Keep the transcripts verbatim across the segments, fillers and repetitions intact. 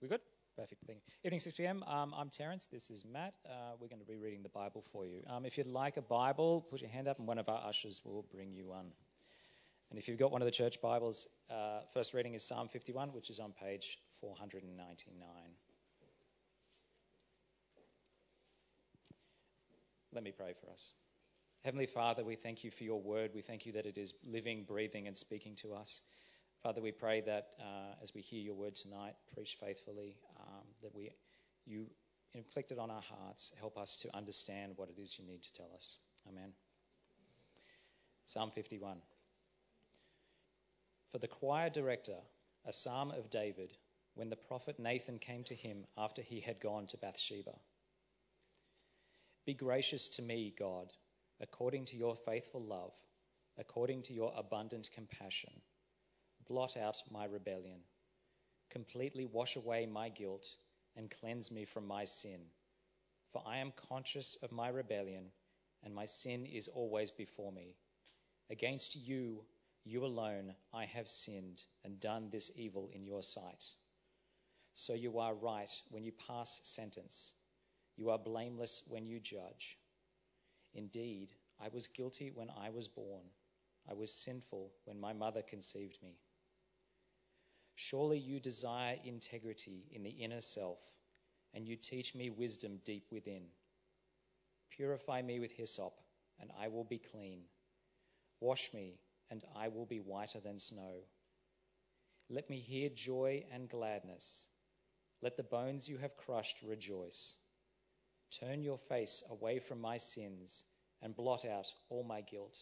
We good? Perfect thing. Evening six p.m. Um, I'm Terence. This is Matt. Uh, we're going to be reading the Bible for you. Um, if you'd like a Bible, put your hand up and one of our ushers will bring you one. And if you've got one of the church Bibles, uh, first reading is Psalm fifty-one, which is on page four ninety-nine. Let me pray for us. Heavenly Father, we thank you for your word. We thank you that it is living, breathing, and speaking to us. Father, we pray that uh, as we hear your word tonight, preach faithfully, um, that we, you inflict it on our hearts. Help us to understand what it is you need to tell us. Amen. Psalm fifty-one. For the choir director, a psalm of David, when the prophet Nathan came to him after he had gone to Bathsheba. Be gracious to me, God, according to your faithful love, according to your abundant compassion. Blot out my rebellion. Completely wash away my guilt and cleanse me from my sin. For I am conscious of my rebellion, and my sin is always before me. Against you, you alone, I have sinned and done this evil in your sight. So you are right when you pass sentence. You are blameless when you judge. Indeed, I was guilty when I was born. I was sinful when my mother conceived me. Surely you desire integrity in the inner self, and you teach me wisdom deep within. Purify me with hyssop, and I will be clean. Wash me, and I will be whiter than snow. Let me hear joy and gladness. Let the bones you have crushed rejoice. Turn your face away from my sins and blot out all my guilt.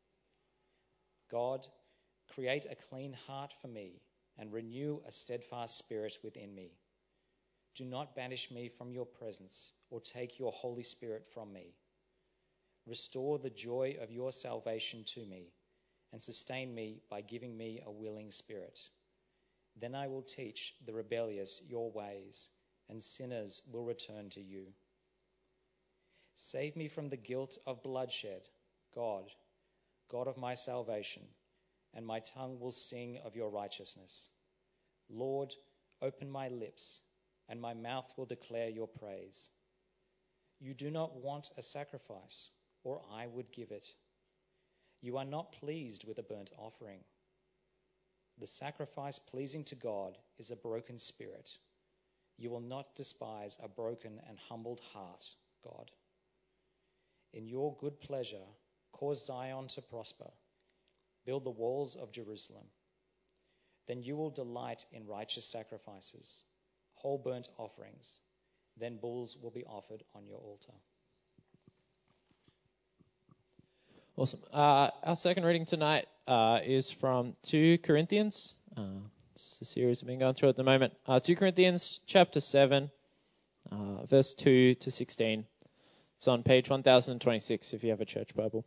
God, create a clean heart for me and renew a steadfast spirit within me. Do not banish me from your presence or take your Holy Spirit from me. Restore the joy of your salvation to me and sustain me by giving me a willing spirit. Then I will teach the rebellious your ways, and sinners will return to you. Save me from the guilt of bloodshed, God, God of my salvation, and my tongue will sing of your righteousness. Lord, open my lips, and my mouth will declare your praise. You do not want a sacrifice, or I would give it. You are not pleased with a burnt offering. The sacrifice pleasing to God is a broken spirit. You will not despise a broken and humbled heart, God. In your good pleasure, cause Zion to prosper. Build the walls of Jerusalem. Then you will delight in righteous sacrifices, whole burnt offerings. Then bulls will be offered on your altar. Awesome. Uh, our second reading tonight uh, is from Second Corinthians. Uh, it's the series we've been going through at the moment. Uh, Second Corinthians chapter seven, uh, verse two to sixteen. It's on page one thousand twenty-six if you have a church Bible.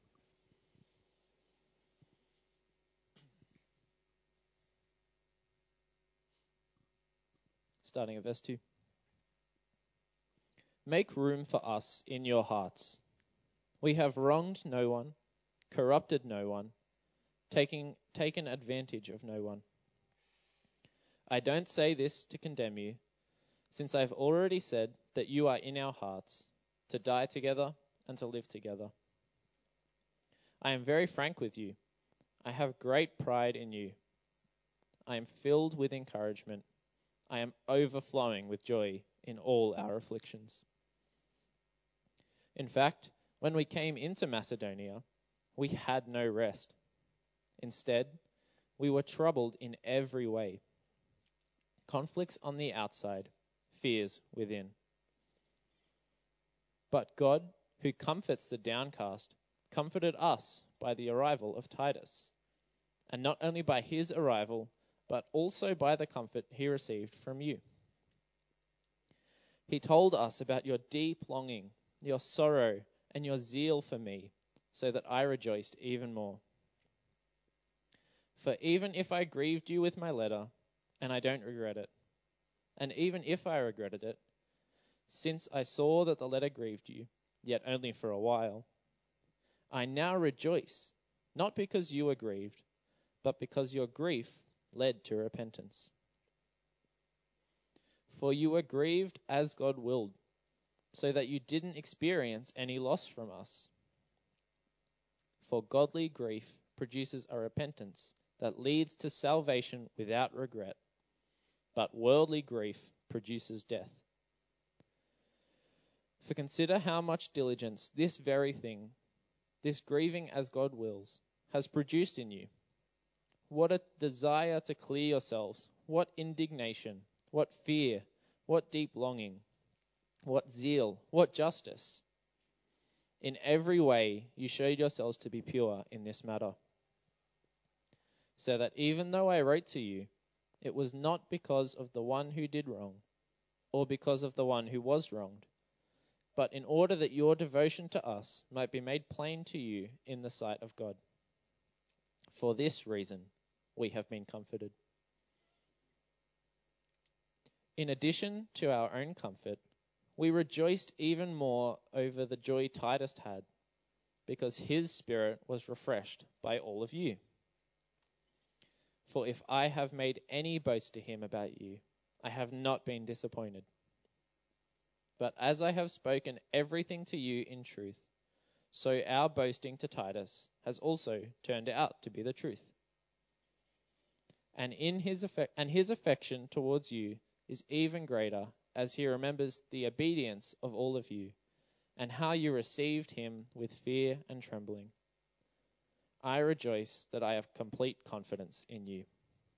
Starting at verse two. Make room for us in your hearts. We have wronged no one, corrupted no one, taking, taken advantage of no one. I don't say this to condemn you, since I've already said that you are in our hearts, to die together and to live together. I am very frank with you. I have great pride in you. I am filled with encouragement. I am overflowing with joy in all our afflictions. In fact, when we came into Macedonia, we had no rest. Instead, we were troubled in every way. Conflicts on the outside, fears within. But God, who comforts the downcast, comforted us by the arrival of Titus, and not only by his arrival, but also by the comfort he received from you. He told us about your deep longing, your sorrow, and your zeal for me, so that I rejoiced even more. For even if I grieved you with my letter, and I don't regret it, and even if I regretted it, since I saw that the letter grieved you, yet only for a while, I now rejoice, not because you were grieved, but because your grief led to repentance. For you were grieved as God willed, so that you didn't experience any loss from us. For godly grief produces a repentance that leads to salvation without regret, but worldly grief produces death. For consider how much diligence this very thing, this grieving as God wills, has produced in you. What a desire to clear yourselves, what indignation, what fear, what deep longing, what zeal, what justice. In every way you showed yourselves to be pure in this matter. So that even though I wrote to you, it was not because of the one who did wrong, or because of the one who was wronged, but in order that your devotion to us might be made plain to you in the sight of God. For this reason we have been comforted. In addition to our own comfort, we rejoiced even more over the joy Titus had, because his spirit was refreshed by all of you. For if I have made any boast to him about you, I have not been disappointed. But as I have spoken everything to you in truth, so our boasting to Titus has also turned out to be the truth. And in his affec- and his affection towards you is even greater, as he remembers the obedience of all of you, and how you received him with fear and trembling. I rejoice that I have complete confidence in you.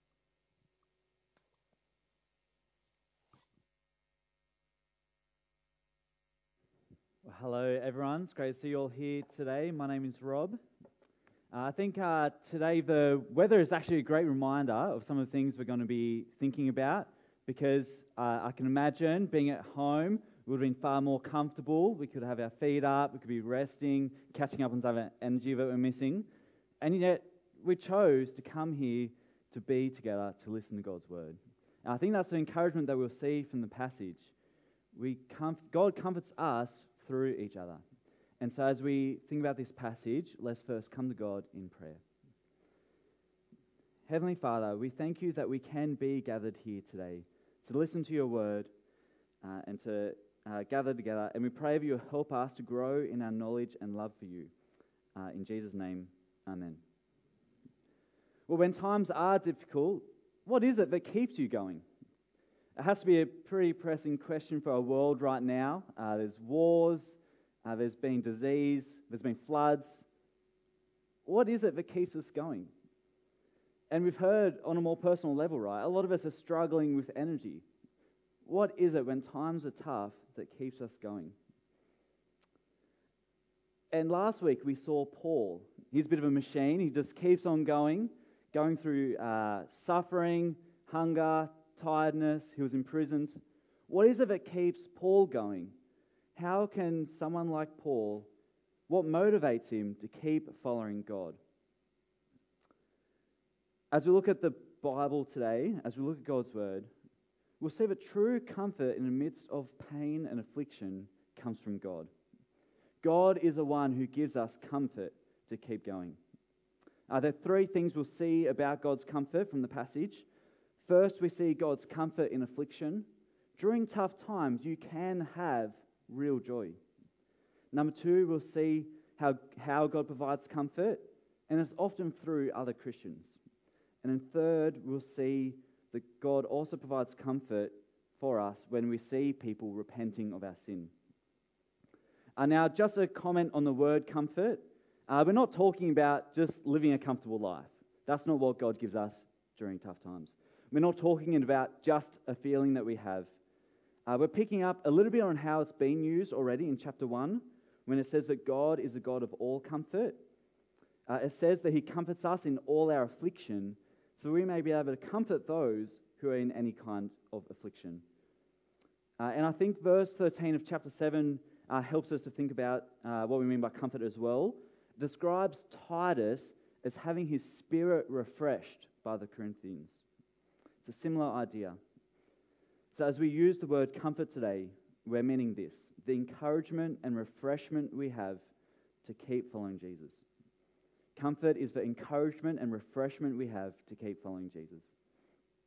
Well, hello, everyone. It's great to see you all here today. My name is Rob. Uh, I think uh, today the weather is actually a great reminder of some of the things we're going to be thinking about, because uh, I can imagine being at home would have been far more comfortable. We could have our feet up, we could be resting, catching up on some of the energy that we're missing. And yet we chose to come here to be together, to listen to God's word. And I think that's the encouragement that we'll see from the passage. We comf- God comforts us through each other. And so as we think about this passage, let's first come to God in prayer. Heavenly Father, we thank you that we can be gathered here today to listen to your word uh, and to uh, gather together. And we pray that you help us to grow in our knowledge and love for you. Uh, in Jesus' name, amen. Well, when times are difficult, what is it that keeps you going? It has to be a pretty pressing question for our world right now. Uh, there's wars, uh, there's been disease, there's been floods. What is it that keeps us going? And we've heard on a more personal level, right? A lot of us are struggling with energy. What is it when times are tough that keeps us going? And last week we saw Paul. He's a bit of a machine. He just keeps on going, going through uh, suffering, hunger, tiredness. He was imprisoned. What is it that keeps Paul going? How can someone like Paul, what motivates him to keep following God? As we look at the Bible today, as we look at God's word, we'll see that true comfort in the midst of pain and affliction comes from God. God is the one who gives us comfort to keep going. Uh, there are three things we'll see about God's comfort from the passage. First, we see God's comfort in affliction. During tough times, you can have real joy. Number two, we'll see how, how God provides comfort, and it's often through other Christians. And then third, we'll see that God also provides comfort for us when we see people repenting of our sin. Uh, now, just a comment on the word comfort. Uh, we're not talking about just living a comfortable life. That's not what God gives us during tough times. We're not talking about just a feeling that we have. Uh, we're picking up a little bit on how it's been used already in chapter one, when it says that God is a God of all comfort. Uh, it says that he comforts us in all our affliction, so we may be able to comfort those who are in any kind of affliction. Uh, and I think verse thirteen of chapter seven uh, helps us to think about uh, what we mean by comfort as well. It describes Titus as having his spirit refreshed by the Corinthians. It's a similar idea. So as we use the word comfort today, we're meaning this: the encouragement and refreshment we have to keep following Jesus. Comfort is the encouragement and refreshment we have to keep following Jesus.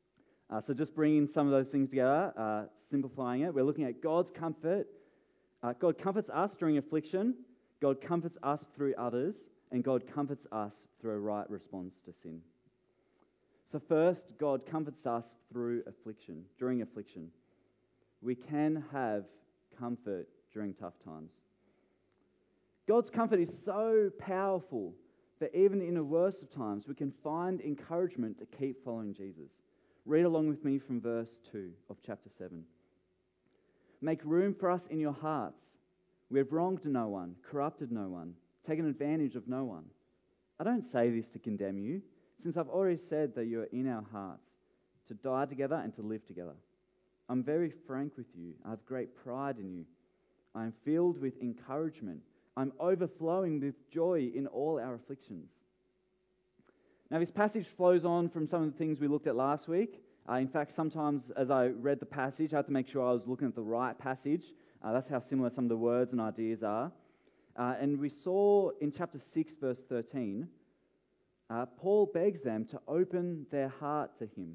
Uh, so just bringing some of those things together, uh, simplifying it, we're looking at God's comfort. Uh, God comforts us during affliction, God comforts us through others, and God comforts us through a right response to sin. So first, God comforts us through affliction, during affliction. We can have comfort during tough times. God's comfort is so powerful that even in the worst of times, we can find encouragement to keep following Jesus. Read along with me from verse two of chapter seven. Make room for us in your hearts. We have wronged no one, corrupted no one, taken advantage of no one. I don't say this to condemn you, since I've already said that you are in our hearts, to die together and to live together. I'm very frank with you. I have great pride in you. I am filled with encouragement. I'm overflowing with joy in all our afflictions. Now, this passage flows on from some of the things we looked at last week. Uh, in fact, sometimes as I read the passage, I had to make sure I was looking at the right passage. Uh, that's how similar some of the words and ideas are. Uh, and we saw in chapter six, verse thirteen, uh, Paul begs them to open their heart to him.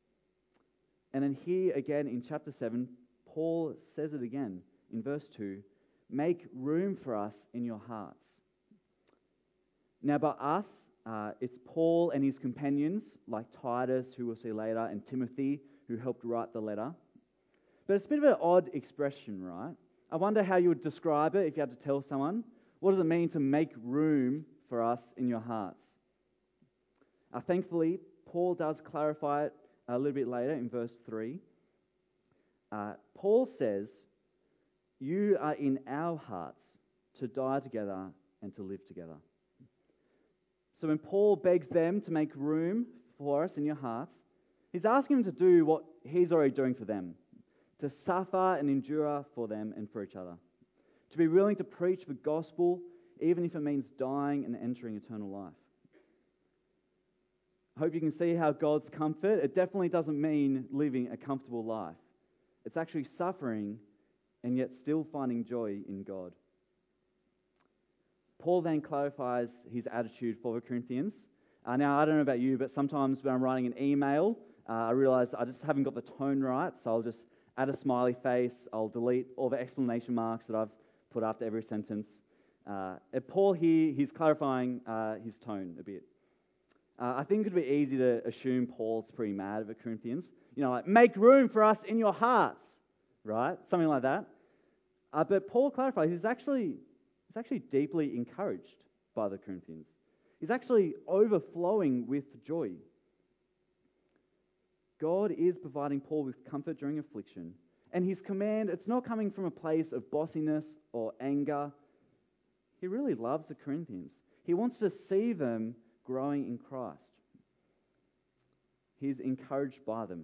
And then here again in chapter seven, Paul says it again in verse two, make room for us in your hearts. Now, by us, uh, it's Paul and his companions, like Titus, who we'll see later, and Timothy, who helped write the letter. But it's a bit of an odd expression, right? I wonder how you would describe it if you had to tell someone. What does it mean to make room for us in your hearts? Uh, thankfully, Paul does clarify it a little bit later in verse three. Uh, Paul says, you are in our hearts to die together and to live together. So when Paul begs them to make room for us in your hearts, he's asking them to do what he's already doing for them, to suffer and endure for them and for each other, to be willing to preach the gospel even if it means dying and entering eternal life. I hope you can see how God's comfort, it definitely doesn't mean living a comfortable life. It's actually suffering and yet still finding joy in God. Paul then clarifies his attitude for the Corinthians. Uh, now, I don't know about you, but sometimes when I'm writing an email, uh, I realise I just haven't got the tone right, so I'll just add a smiley face, I'll delete all the exclamation marks that I've put after every sentence. Uh, and Paul here, he's clarifying uh, his tone a bit. Uh, I think it would be easy to assume Paul's pretty mad at the Corinthians. You know, like, make room for us in your hearts, right? Something like that. Uh, but Paul clarifies he's actually, he's actually deeply encouraged by the Corinthians. He's actually overflowing with joy. God is providing Paul with comfort during affliction. And his command, it's not coming from a place of bossiness or anger. He really loves the Corinthians. He wants to see them growing in Christ. He's encouraged by them.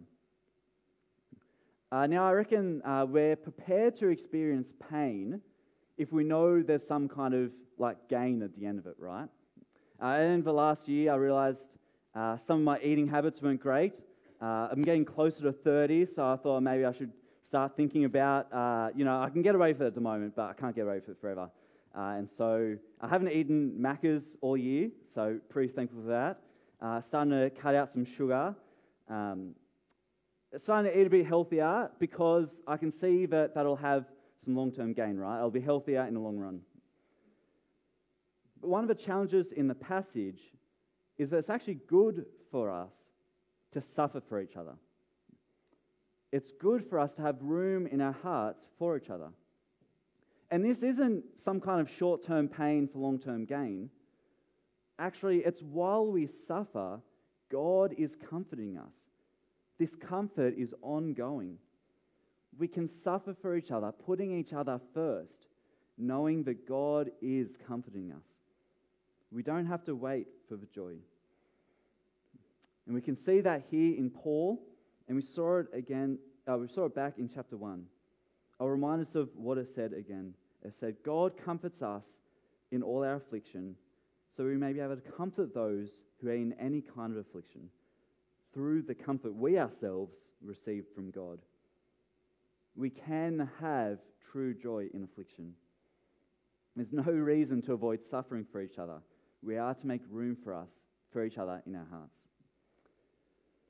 Uh, now, I reckon uh, we're prepared to experience pain if we know there's some kind of like gain at the end of it, right? Uh, and for last year, I realised uh, some of my eating habits weren't great. Uh, I'm getting closer to thirty, so I thought maybe I should start thinking about, uh, you know, I can get away with it at the moment, but I can't get away with it forever. Uh, and so I haven't eaten Macca's all year, so pretty thankful for that. Uh, starting to cut out some sugar. Um, starting to eat a bit healthier because I can see that that'll have some long-term gain, right? I'll be healthier in the long run. But one of the challenges in the passage is that it's actually good for us to suffer for each other. It's good for us to have room in our hearts for each other. And this isn't some kind of short-term pain for long-term gain. Actually, it's while we suffer, God is comforting us. This comfort is ongoing. We can suffer for each other, putting each other first, knowing that God is comforting us. We don't have to wait for the joy. And we can see that here in Paul, and we saw it again, uh, we saw it back in chapter one. I'll remind us of what it said again. It said, God comforts us in all our affliction, so we may be able to comfort those who are in any kind of affliction through the comfort we ourselves receive from God. We can have true joy in affliction. There's no reason to avoid suffering for each other. We are to make room for us, for each other in our hearts.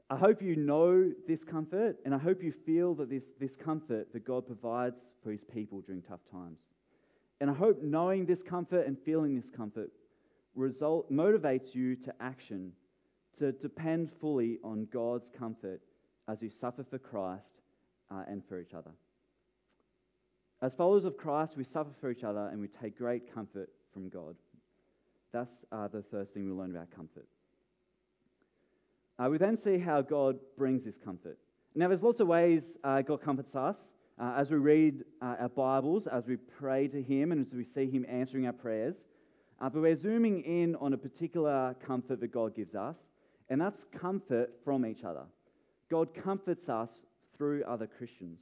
I hope you know this comfort, and I hope you feel that this, this comfort that God provides for his people during tough times. And I hope knowing this comfort and feeling this comfort result motivates you to action, to depend fully on God's comfort as you suffer for Christ uh, and for each other. As followers of Christ, we suffer for each other and we take great comfort from God. That's uh, the first thing we learn about comfort. Uh, we then see how God brings this comfort. Now, there's lots of ways uh, God comforts us. Uh, as we read uh, our Bibles, as we pray to him, and as we see him answering our prayers. Uh, but we're zooming in on a particular comfort that God gives us, and that's comfort from each other. God comforts us through other Christians.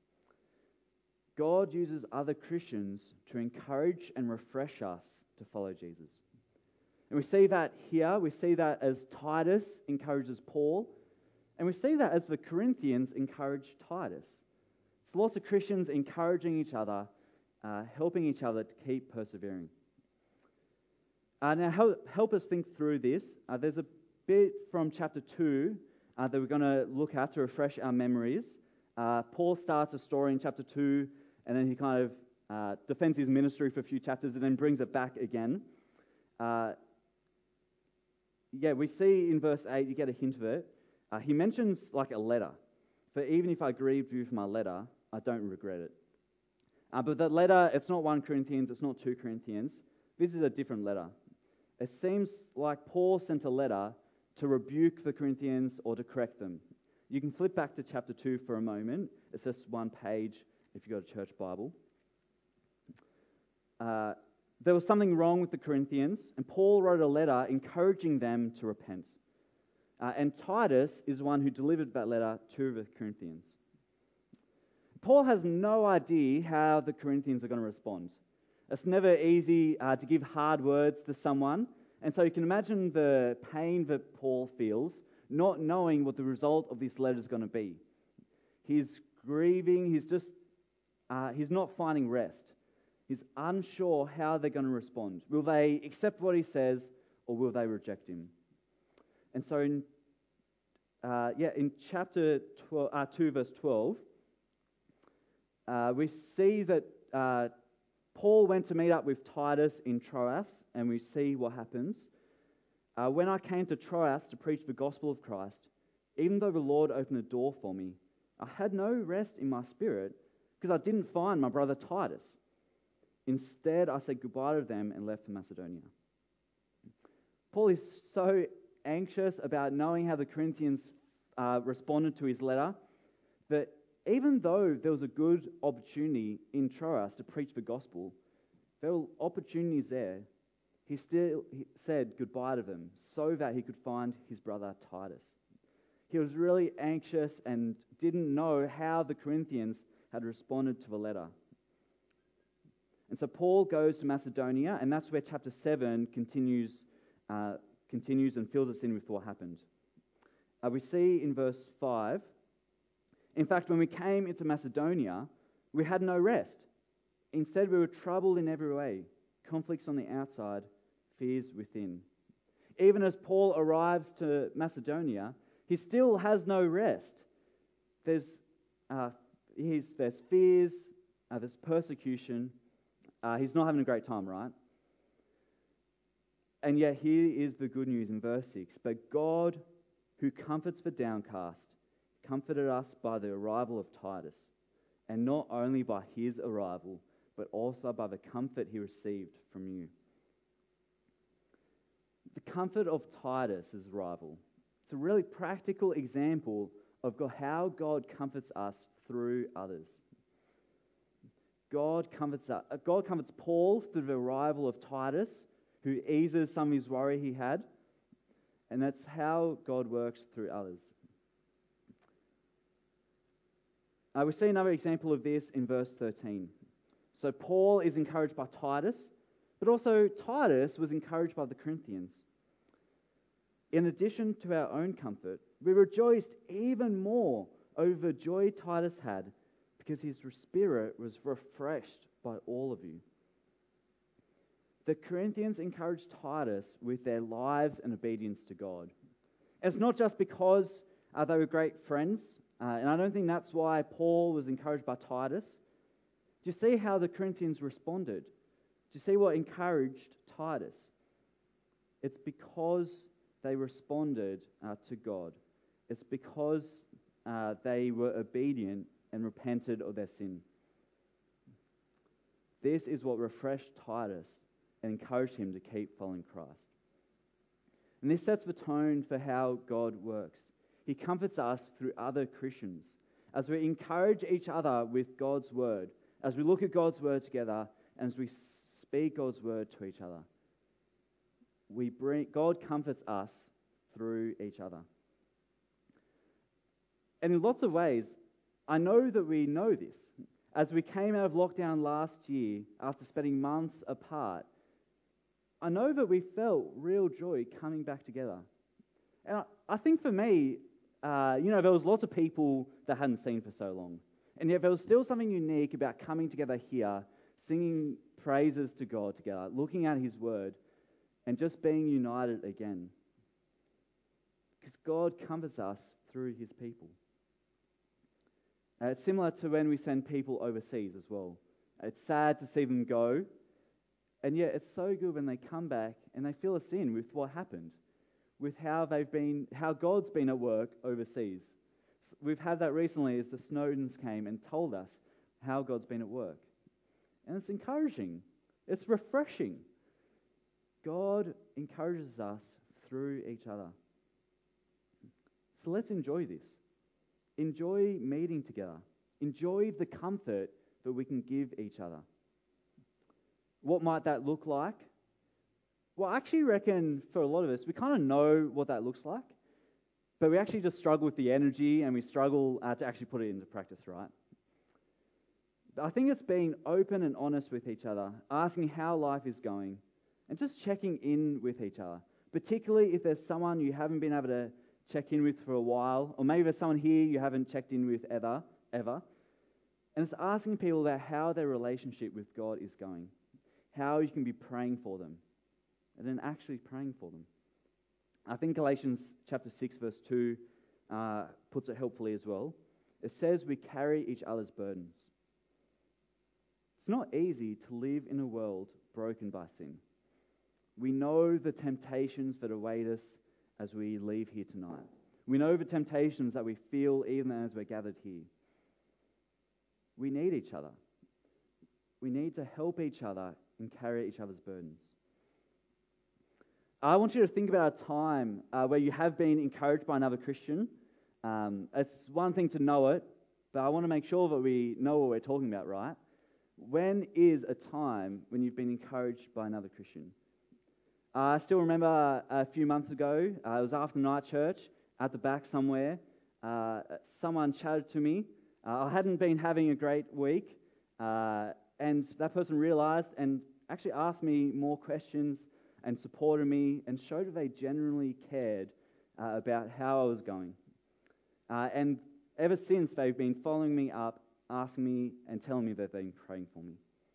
God uses other Christians to encourage and refresh us to follow Jesus. And we see that here. We see that as Titus encourages Paul. And we see that as the Corinthians encourage Titus. It's lots of Christians encouraging each other, uh, helping each other to keep persevering. Uh, now, help, help us think through this. Uh, there's a bit from chapter two uh, that we're going to look at to refresh our memories. Uh, Paul starts a story in chapter two, and then he kind of uh, defends his ministry for a few chapters and then brings it back again. Uh, yeah, we see in verse eight, you get a hint of it. Uh, he mentions like a letter. For even if I grieved you for my letter, I don't regret it. Uh, but that letter, it's not First Corinthians, it's not Second Corinthians. This is a different letter. It seems like Paul sent a letter to rebuke the Corinthians or to correct them. You can flip back to chapter two for a moment. It's just one page if you've got a church Bible. Uh, there was something wrong with the Corinthians, and Paul wrote a letter encouraging them to repent. Uh, and Titus is the one who delivered that letter to the Corinthians. Paul has no idea how the Corinthians are going to respond. It's never easy uh, to give hard words to someone, and so you can imagine the pain that Paul feels, not knowing what the result of this letter is going to be. He's grieving, he's just, uh, he's not finding rest. He's unsure how they're going to respond. Will they accept what he says, or will they reject him? And so, in, uh, yeah, in chapter twelve, uh, two, verse twelve, uh, we see that uh, Paul went to meet up with Titus in Troas, and we see what happens. Uh, when I came to Troas to preach the gospel of Christ, even though the Lord opened a door for me, I had no rest in my spirit because I didn't find my brother Titus. Instead, I said goodbye to them and left for Macedonia. Paul is so anxious about knowing how the Corinthians uh, responded to his letter that even though there was a good opportunity in Troas to preach the gospel, there were opportunities there, he still he said goodbye to them so that he could find his brother Titus. He was really anxious and didn't know how the Corinthians had responded to the letter. And so Paul goes to Macedonia, and that's where chapter seven continues uh, continues and fills us in with what happened. Uh, we see in verse five, in fact, when we came into Macedonia, we had no rest. Instead, we were troubled in every way, conflicts on the outside, fears within. Even as Paul arrives to Macedonia, he still has no rest. There's, uh, he's, there's fears, uh, there's persecution. Uh, he's not having a great time, right? And yet here is the good news in verse six. But God, who comforts the downcast, comforted us by the arrival of Titus, and not only by his arrival, but also by the comfort he received from you. The comfort of Titus' arrival. It's a really practical example of God, how God comforts us through others. God comforts us. God comforts Paul through the arrival of Titus, who eases some of his worry he had, and that's how God works through others. Uh, we see another example of this in verse thirteen. So Paul is encouraged by Titus, but also Titus was encouraged by the Corinthians. In addition to our own comfort, we rejoiced even more over the joy Titus had because his spirit was refreshed by all of you. The Corinthians encouraged Titus with their lives and obedience to God. It's not just because Uh, they were great friends, uh, and I don't think that's why Paul was encouraged by Titus. Do you see how the Corinthians responded? Do you see what encouraged Titus? It's because they responded uh, to God. It's because uh, they were obedient and repented of their sin. This is what refreshed Titus and encouraged him to keep following Christ. And this sets the tone for how God works. He comforts us through other Christians as we encourage each other with God's word, as we look at God's word together, and as we speak God's word to each other. We bring God comforts us through each other. And in lots of ways, I know that we know this. As we came out of lockdown last year, after spending months apart, I know that we felt real joy coming back together. And I, I think for me, uh, you know, there was lots of people that I hadn't seen for so long. And yet there was still something unique about coming together here, singing praises to God together, looking at His Word, and just being united again. Because God comforts us through His people. Uh, it's similar to when we send people overseas as well. It's sad to see them go, and yet it's so good when they come back and they fill us in with what happened, with how they've been, how God's been at work overseas. We've had that recently as the Snowdens came and told us how God's been at work. And it's encouraging. It's refreshing. God encourages us through each other. So let's enjoy this. Enjoy meeting together. Enjoy the comfort that we can give each other. What might that look like? Well, I actually reckon for a lot of us, we kind of know what that looks like, but we actually just struggle with the energy and we struggle uh, to actually put it into practice, right? I think it's being open and honest with each other, asking how life is going, and just checking in with each other, particularly if there's someone you haven't been able to check in with for a while, or maybe there's someone here you haven't checked in with ever, ever. And it's asking people about how their relationship with God is going, how you can be praying for them, and then actually praying for them. I think Galatians chapter six verse two uh, puts it helpfully as well. It says we carry each other's burdens. It's not easy to live in a world broken by sin. We know the temptations that await us as we leave here tonight. We know the temptations that we feel even as we're gathered here. We need each other. We need to help each other and carry each other's burdens. I want you to think about a time uh, where you have been encouraged by another Christian. Um, it's one thing to know it, but I want to make sure that we know what we're talking about, right? When is a time when you've been encouraged by another Christian? Uh, I still remember a few months ago, uh, it was after night church, at the back somewhere, uh, someone chatted to me. Uh, I hadn't been having a great week, uh, and that person realised and actually asked me more questions and supported me and showed that they genuinely cared uh, about how I was going. Uh, and ever since, they've been following me up, asking me and telling me that they've been praying for me.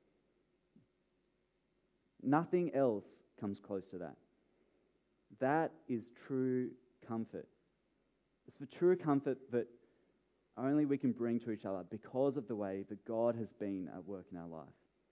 Nothing else comes close to that. That is true comfort. It's the true comfort that only we can bring to each other because of the way that God has been at work in our life.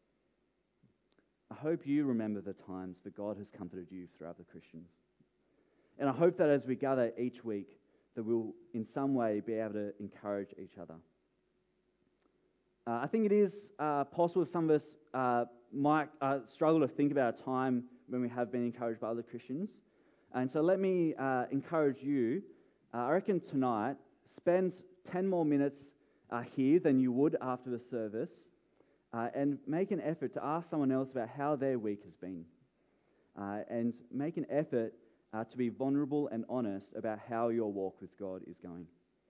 I hope you remember the times that God has comforted you through other Christians. And I hope that as we gather each week, that we'll in some way be able to encourage each other. Uh, I think it is uh, possible some of us uh, might uh, struggle to think about a time when we have been encouraged by other Christians. And so let me uh, encourage you, uh, I reckon tonight, spend ten more minutes uh, here than you would after the service, uh, and make an effort to ask someone else about how their week has been. Uh, and make an effort uh, to be vulnerable and honest about how your walk with God is going.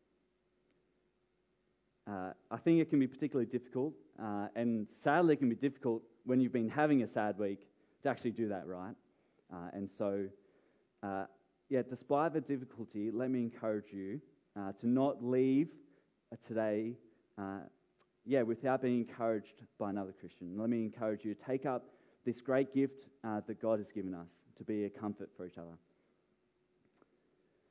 Uh, I think it can be particularly difficult, uh, and sadly it can be difficult when you've been having a sad week to actually do that, right? Uh, and so, uh, yeah, despite the difficulty, let me encourage you uh, to not leave uh, today, uh, yeah, without being encouraged by another Christian. Let me encourage you to take up this great gift uh, that God has given us to be a comfort for each other.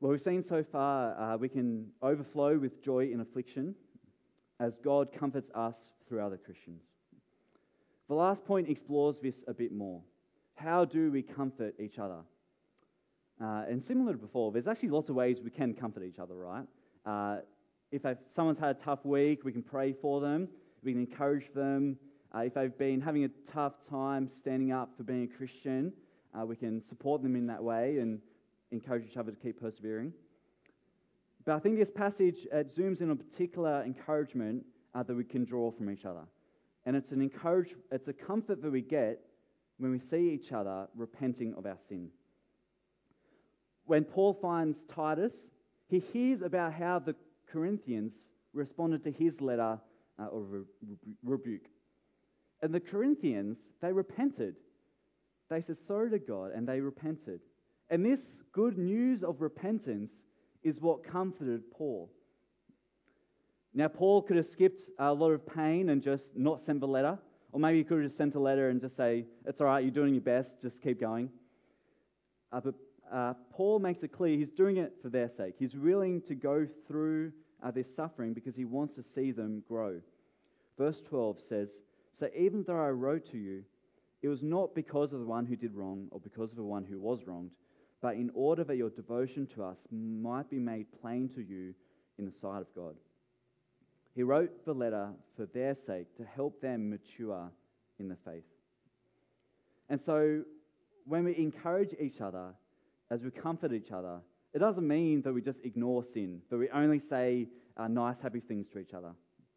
Well, we've seen so far uh, we can overflow with joy in affliction as God comforts us through other Christians. The last point explores this a bit more. How do we comfort each other? Uh, and similar to before, there's actually lots of ways we can comfort each other, right? Uh, if someone's had a tough week, we can pray for them, we can encourage them. Uh, if they've been having a tough time standing up for being a Christian, uh, we can support them in that way and encourage each other to keep persevering. But I think this passage uh, zooms in on a particular encouragement uh, that we can draw from each other. And it's an encourage, it's a comfort that we get when we see each other repenting of our sin. When Paul finds Titus, he hears about how the Corinthians responded to his letter uh, or re- re- rebuke. And the Corinthians, they repented. They said sorry to God and they repented. And this good news of repentance is what comforted Paul. Now, Paul could have skipped a lot of pain and just not sent the letter. Or maybe he could have just sent a letter and just say, it's all right, you're doing your best, just keep going. Uh, but uh, Paul makes it clear he's doing it for their sake. He's willing to go through uh, this suffering because he wants to see them grow. Verse twelve says, so even though I wrote to you, it was not because of the one who did wrong or because of the one who was wronged, but in order that your devotion to us might be made plain to you in the sight of God. He wrote the letter for their sake to help them mature in the faith. And so when we encourage each other, as we comfort each other, it doesn't mean that we just ignore sin, that we only say uh, nice, happy things to each other.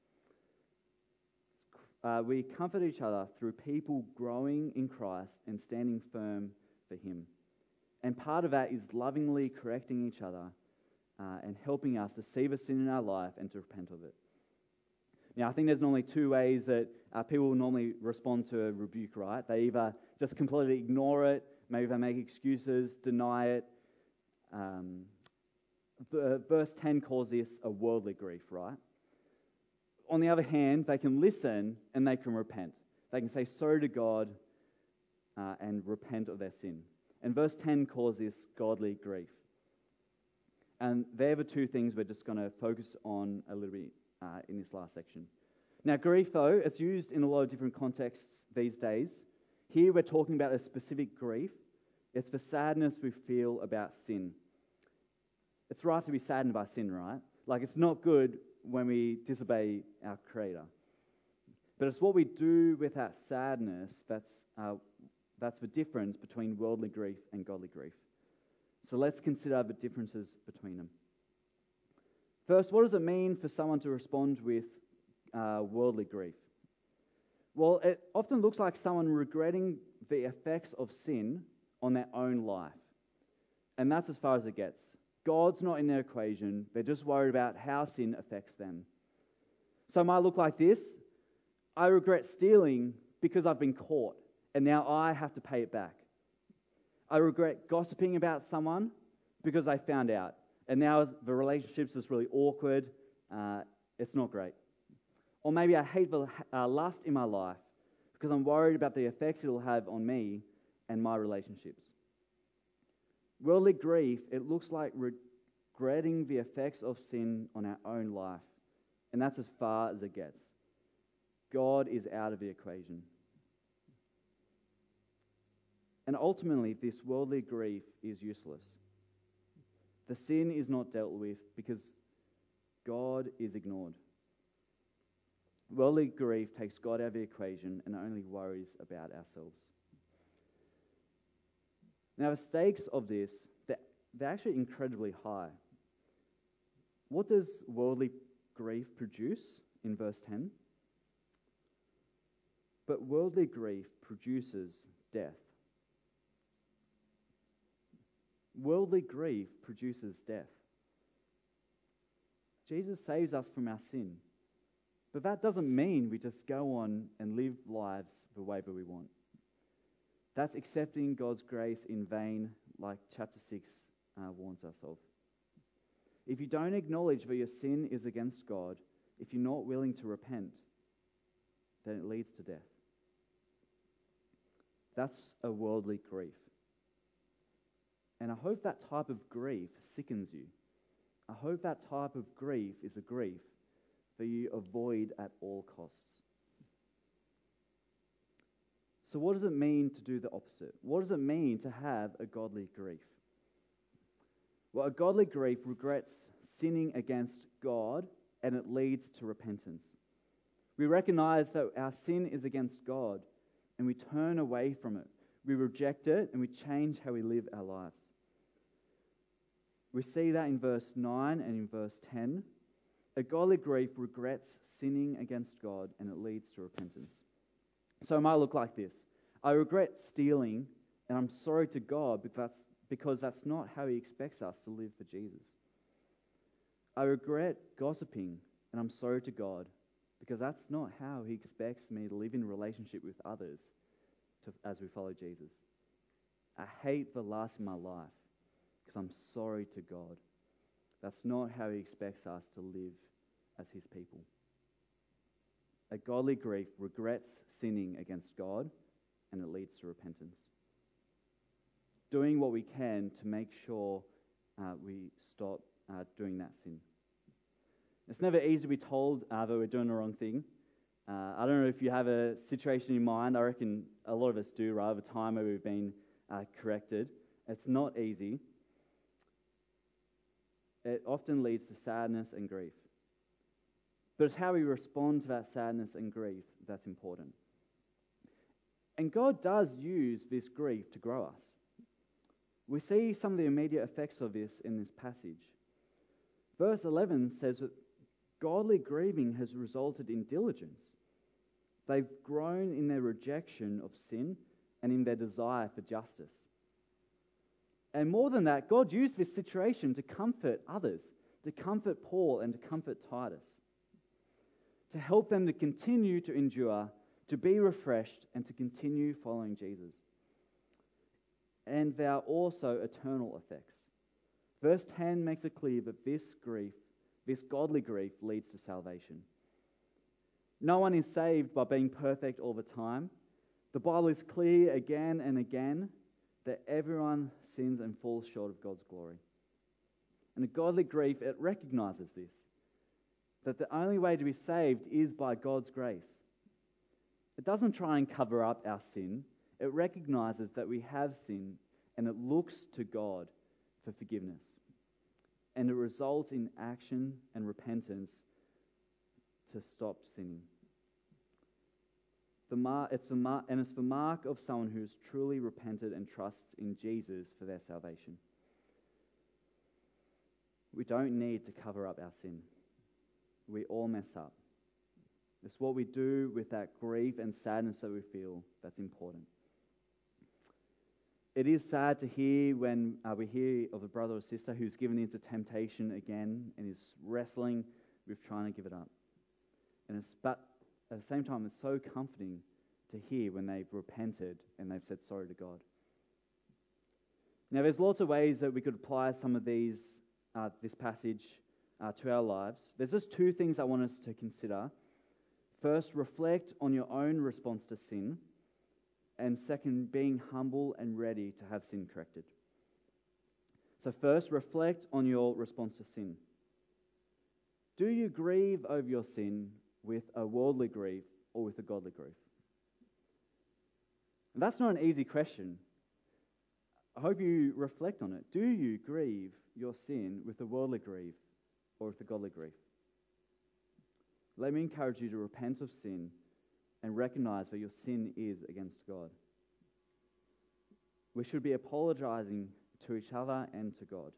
Uh, we comfort each other through people growing in Christ and standing firm for Him. And part of that is lovingly correcting each other uh, and helping us to see the sin in our life and to repent of it. Now, I think there's normally two ways that uh, people normally respond to a rebuke, right? They either just completely ignore it, maybe they make excuses, deny it. Um, the, verse ten calls this a worldly grief, right? On the other hand, they can listen and they can repent. They can say sorry to God uh, and repent of their sin. And verse ten calls this godly grief. And they're the two things we're just going to focus on a little bit uh, in this last section. Now, grief, though, it's used in a lot of different contexts these days. Here we're talking about a specific grief. It's the sadness we feel about sin. It's right to be saddened by sin, right? Like, it's not good when we disobey our Creator. But it's what we do with that sadness that's uh, that's the difference between worldly grief and godly grief. So let's consider the differences between them. First, what does it mean for someone to respond with uh, worldly grief? Well, it often looks like someone regretting the effects of sin on their own life. And that's as far as it gets. God's not in their equation. They're just worried about how sin affects them. So it might look like this. I regret stealing because I've been caught, and now I have to pay it back. I regret gossiping about someone because they found out, and now the relationship's just really awkward. Uh, it's not great. Or maybe I hate the uh, lust in my life because I'm worried about the effects it'll have on me and my relationships. Worldly grief, it looks like regretting the effects of sin on our own life, and that's as far as it gets. God is out of the equation. And ultimately, this worldly grief is useless. The sin is not dealt with because God is ignored. Worldly grief takes God out of the equation and only worries about ourselves. Now, the stakes of this, they're, they're actually incredibly high. What does worldly grief produce in verse ten? But worldly grief produces death. Worldly grief produces death. Jesus saves us from our sin. But that doesn't mean we just go on and live lives the way that we want. That's accepting God's grace in vain, like chapter six uh, warns us of. If you don't acknowledge that your sin is against God, if you're not willing to repent, then it leads to death. That's a worldly grief. And I hope that type of grief sickens you. I hope that type of grief is a grief that you avoid at all costs. So what does it mean to do the opposite? What does it mean to have a godly grief? Well, a godly grief regrets sinning against God, and it leads to repentance. We recognize that our sin is against God, and we turn away from it. We reject it, and we change how we live our lives. We see that in verse nine and in verse ten. A godly grief regrets sinning against God, and it leads to repentance. So it might look like this. I regret stealing, and I'm sorry to God because that's, because that's not how He expects us to live for Jesus. I regret gossiping, and I'm sorry to God because that's not how He expects me to live in relationship with others to, as we follow Jesus. I hate the lust in my life because I'm sorry to God. That's not how He expects us to live as His people. A godly grief regrets sinning against God, and it leads to repentance. Doing what we can to make sure uh, we stop uh, doing that sin. It's never easy to be told uh, that we're doing the wrong thing. Uh, I don't know if you have a situation in mind. I reckon a lot of us do, right? Over time where we've been uh, corrected. It's not easy. It often leads to sadness and grief. But it's how we respond to that sadness and grief that's important. And God does use this grief to grow us. We see some of the immediate effects of this in this passage. Verse eleven says that godly grieving has resulted in diligence. They've grown in their rejection of sin and in their desire for justice. And more than that, God used this situation to comfort others, to comfort Paul and to comfort Titus, to help them to continue to endure, to be refreshed, and to continue following Jesus. And there are also eternal effects. Verse ten makes it clear that this grief, this godly grief, leads to salvation. No one is saved by being perfect all the time. The Bible is clear again and again that everyone sins and falls short of God's glory. And a godly grief, it recognizes this, that the only way to be saved is by God's grace. It doesn't try and cover up our sin. It recognizes that we have sinned, and it looks to God for forgiveness. And it results in action and repentance to stop sinning. The mar- it's the mar- and it's the mark of someone who has truly repented and trusts in Jesus for their salvation. We don't need to cover up our sin. We all mess up. It's what we do with that grief and sadness that we feel that's important. It is sad to hear when uh, we hear of a brother or sister who's given into temptation again and is wrestling with trying to give it up. And it's, but at the same time, it's so comforting to hear when they've repented and they've said sorry to God. Now, there's lots of ways that we could apply some of these, uh, this passage uh, to our lives. There's just two things I want us to consider. First, reflect on your own response to sin. And second, being humble and ready to have sin corrected. So first, reflect on your response to sin. Do you grieve over your sin with a worldly grief or with a godly grief? And that's not an easy question. I hope you reflect on it. Do you grieve your sin with a worldly grief or with a godly grief? Let me encourage you to repent of sin and recognize that your sin is against God. We should be apologizing to each other and to God.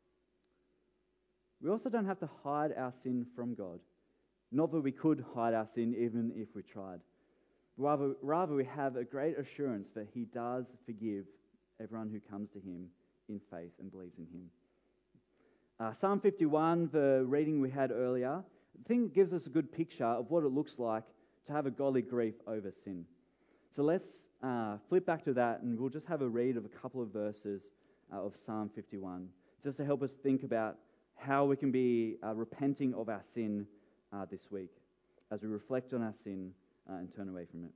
We also don't have to hide our sin from God. Not that we could hide our sin even if we tried. Rather, rather we have a great assurance that He does forgive everyone who comes to Him in faith and believes in Him. Uh, Psalm fifty-one, the reading we had earlier, I think gives us a good picture of what it looks like to have a godly grief over sin. So let's uh, flip back to that, and we'll just have a read of a couple of verses uh, of Psalm fifty-one, just to help us think about how we can be uh, repenting of our sin uh, this week, as we reflect on our sin uh, and turn away from it.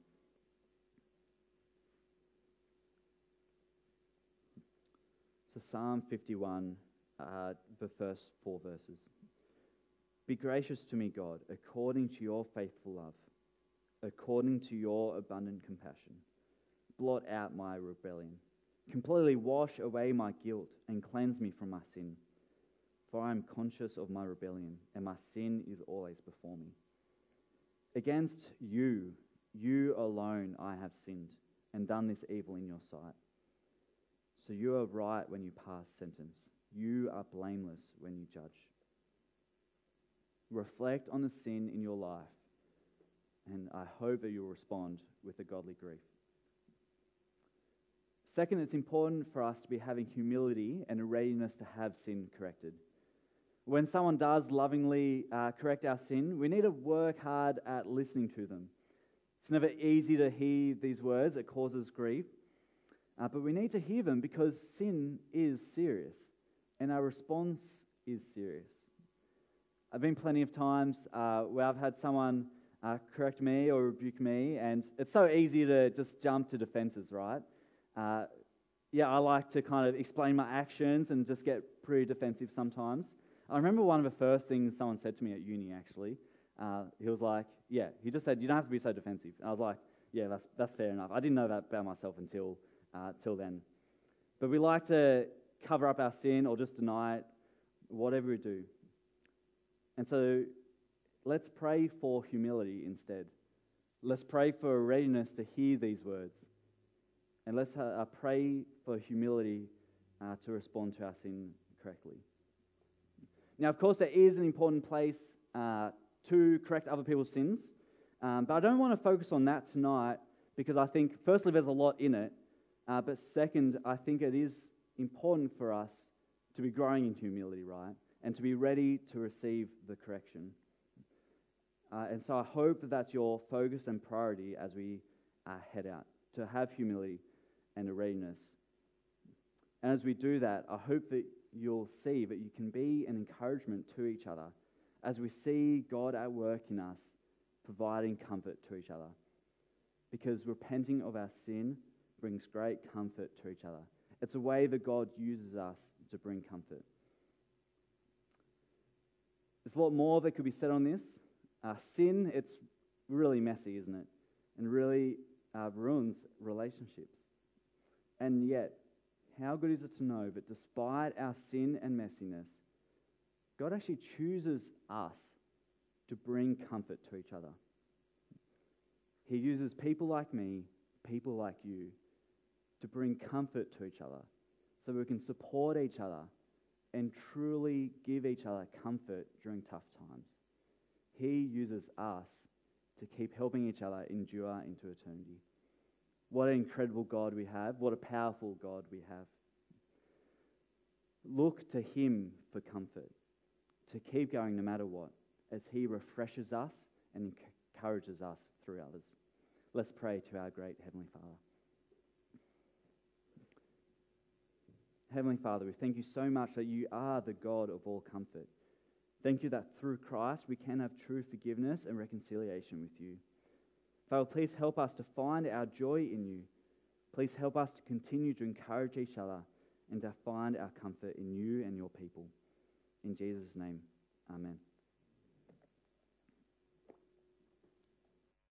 So Psalm fifty-one, uh, the first four verses. Be gracious to me, God, according to your faithful love, according to your abundant compassion. Blot out my rebellion. Completely wash away my guilt and cleanse me from my sin. For I am conscious of my rebellion, and my sin is always before me. Against you, you alone I have sinned, and done this evil in your sight. So you are right when you pass sentence. You are blameless when you judge. Reflect on the sin in your life, and I hope that you'll respond with a godly grief. Second, it's important for us to be having humility and a readiness to have sin corrected. When someone does lovingly uh, correct our sin, we need to work hard at listening to them. It's never easy to hear these words. It causes grief. Uh, but we need to hear them because sin is serious and our response is serious. I've been plenty of times uh, where I've had someone uh, correct me or rebuke me, and it's so easy to just jump to defenses, right? Uh, yeah, I like to kind of explain my actions and just get pretty defensive sometimes. I remember one of the first things someone said to me at uni, actually. Uh, he was like, yeah, he just said, you don't have to be so defensive. And I was like, yeah, that's that's fair enough. I didn't know that about myself until uh, till then. But we like to cover up our sin or just deny it, whatever we do. And so let's pray for humility instead. Let's pray for a readiness to hear these words. And let's uh, pray for humility uh, to respond to our sin correctly. Now, of course, there is an important place uh, to correct other people's sins, um, but I don't want to focus on that tonight because I think, firstly, there's a lot in it, uh, but second, I think it is important for us to be growing in humility, right, and to be ready to receive the correction. Uh, and so I hope that that's your focus and priority as we uh, head out, to have humility and a readiness. And as we do that, I hope that you'll see that you can be an encouragement to each other as we see God at work in us, providing comfort to each other. Because repenting of our sin brings great comfort to each other. It's a way that God uses us to bring comfort. There's a lot more that could be said on this. Uh, sin, it's really messy, isn't it? And really uh, ruins relationships. And yet, how good is it to know that despite our sin and messiness, God actually chooses us to bring comfort to each other. He uses people like me, people like you, to bring comfort to each other so we can support each other and truly give each other comfort during tough times. He uses us to keep helping each other endure into eternity. What an incredible God we have. What a powerful God we have. Look to Him for comfort, to keep going no matter what, as He refreshes us and encourages us through others. Let's pray to our great Heavenly Father. Heavenly Father, we thank you so much that you are the God of all comfort. Thank you that through Christ we can have true forgiveness and reconciliation with you. Father, please help us to find our joy in you. Please help us to continue to encourage each other and to find our comfort in you and your people. In Jesus' name, amen.